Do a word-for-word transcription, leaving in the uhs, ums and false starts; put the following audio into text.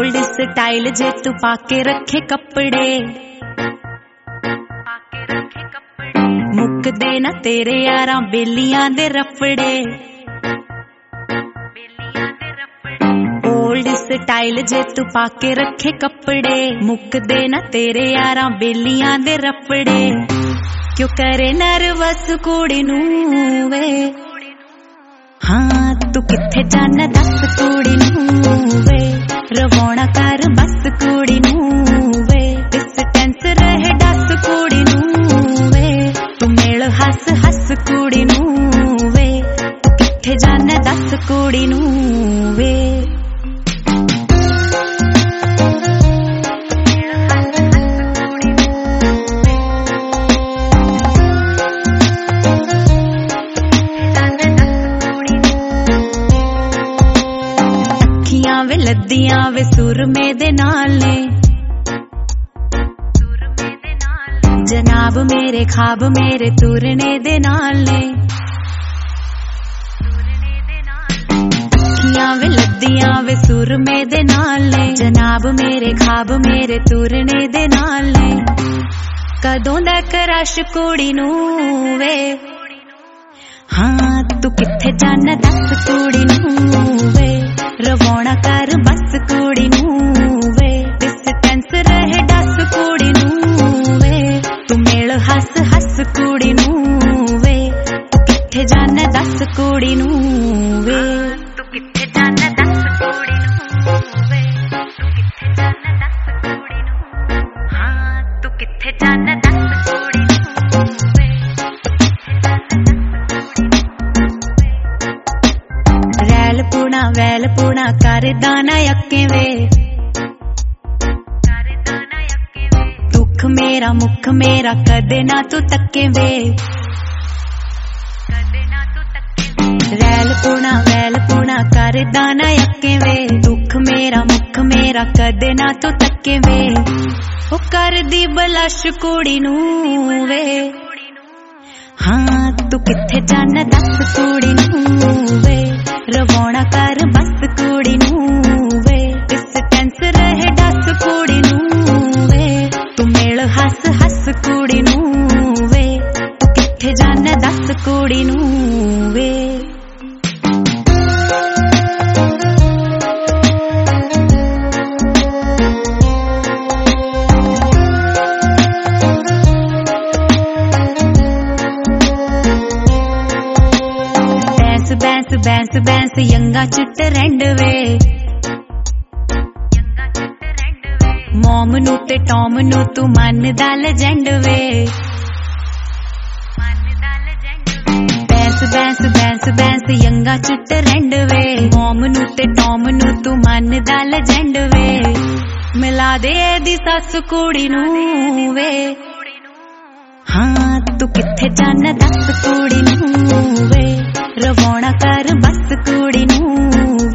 Old style जे तू पाके रखे कपड़े, मुक देना तेरे यारां बेलियां दे रफड़े। ओल्ड स्टाइल जे तू पाके रखे कपड़े, मुक देना तेरे यारां बेलियां दे रफड़े। क्यों करे नर्वस कुड़ी नू वे, हाँ तू किथे जाना दस कुड़ी नू वे। रवाना कर बस कुड़ी नू वे, डिस्टेंस रहे दस कुड़ी नू वे। तू मेल हस हस कुड़ी नू वे, तू किथे जाना दस कुड़ी नू वे। वे लद्दियां वे सुरमे दे नाल ने, जनाब मेरे ख्वाब मेरे तुरने दे नाल ने। अखियां वे लद्दियां वे सुरमे दे नाल ने, जनाब मेरे ख्वाब मेरे तुरने दे नाल ने। कदों दा क्रश कुड़ी नू वे, हाँ तू किथे जाना दस कुड़ी नू वे। रवाना कर बस कुड़ी नू वे, डिस्टेंस रहे दस कुड़ी नू वे। तू मेल हस हस कुड़ी नू वे, तू किथे जाना दस कुड़ी नू वे। तू किथे जाना दस कुड़ी नू वे, तू किथे जाना दस कुड़ी नू, हाँ तू किथे जाना दस कुड़ी नू वे। रैल पुणा वैल पुणा कर दाना यक्के वे, दुख मेरा मुख मेरा कदे ना तू तक्के वे। रैल पुणा वैल पुणा कर दाना यक्के वे, दुख मेरा मुख मेरा कदे ना तू तक्के वे। ओ कर दी बलश कुड़ी नू वे, हाँ तू किथे जाना दस कुड़ी नू वे। रवाना कर बस कुड़ी नू वे, डिस्टेंस रहे दस कुड़ी नू वे। तू मेल हस हस कुड़ी नू वे, तू किथे जाना दस कुड़ी नू वे। बैंस बैंस बैंस यंगा चिट रेंड वे, मॉम नू ते टॉम नू तू मन दा लेजेंड वे। बैंस बैंस बैंस बैंस यंगा चिट रेंड वे, मॉम नू ते टॉम नू तू मन दा लेजेंड वे। मिला दे दी सस कुड़ी नू वे, हाँ तू किथे जाना दस कुड़ी नू वे। रवाना कर बस कुड़ी नू